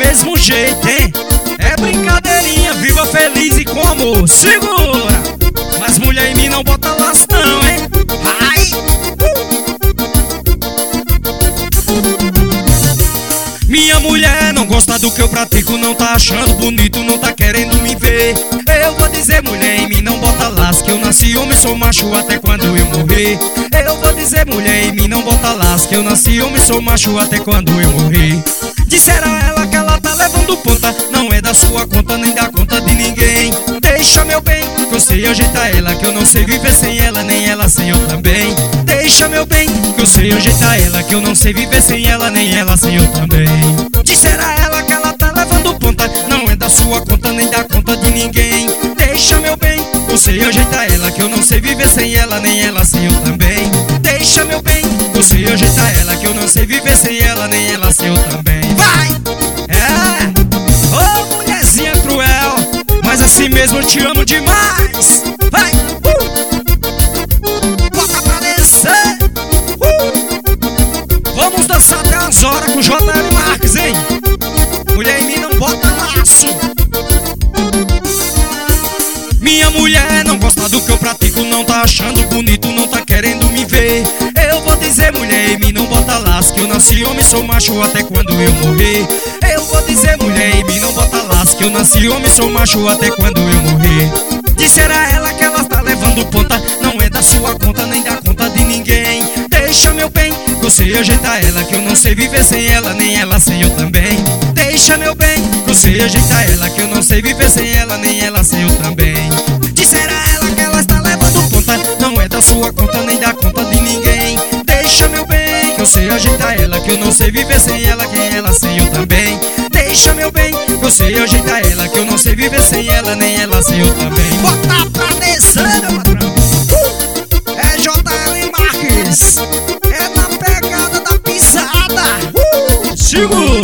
mesmo jeito, hein? É brincadeirinha, viva feliz e com amor. Segura! Mas mulher em mim não bota laço não, hein? Ai! Minha mulher não gosta do que eu pratico, não tá achando bonito, não tá querendo me ver. Eu vou dizer, mulher em mim não bota laço, que eu nasci homem, sou macho até quando eu morrer. Eu vou dizer, mulher em mim não bota laço, que eu nasci homem, sou macho até quando eu morrer. Disser a ela que ela tá levando ponta, não é da sua conta nem da conta de ninguém. Deixa meu bem, que eu sei ajeitar ela, que eu não sei viver sem ela, nem ela sem eu também. Deixa meu bem, que eu sei ajeitar ela, que eu não sei viver sem ela, nem ela sem eu também. Disser a ela que ela tá levando ponta, não é da sua conta nem da conta de ninguém. Deixa meu bem, que eu sei ajeitar ela, que eu não sei viver sem ela, nem ela sem eu também. Deixa meu bem, que eu sei ajeitar ela, que eu não sei viver sem ela, nem ela sem eu também. Vai! É! Ô mulherzinha cruel, mas assim mesmo eu te amo demais. Vai! Bota pra descer! Vamos dançar até as horas com JL Marques, hein? Mulher em mim não bota laço. Minha mulher não gosta do que eu pratico, não tá achando bonito, não tá querendo me ver. Eu vou dizer, mulher em mim não bota laço, que eu nasci homem, sou macho até quando eu morrer. Eu vou dizer, mulher em mim não bota laço, que eu nasci homem, sou macho até quando eu morrer. Disser a ela que ela tá levando ponta, não é da sua conta nem da conta de ninguém. Deixa meu bem, que eu sei ajeitar ela, que eu não sei viver sem ela, nem ela sem eu também. Deixa meu bem, que eu sei ajeitar ela, que eu não sei viver sem ela, nem ela sem eu também. Disser a ela que ela está levando ponta, não é da sua conta nem da conta de ninguém. Deixa meu bem, que eu sei ajeitar ela, que eu não sei viver sem ela, nem ela sem eu também. Deixa meu bem, que eu sei ajeitar ela, que eu não sei viver sem ela, nem ela sem eu também. Bota pra descer, meu patrão. É JL Marques, é na pegada da pisada. Segura!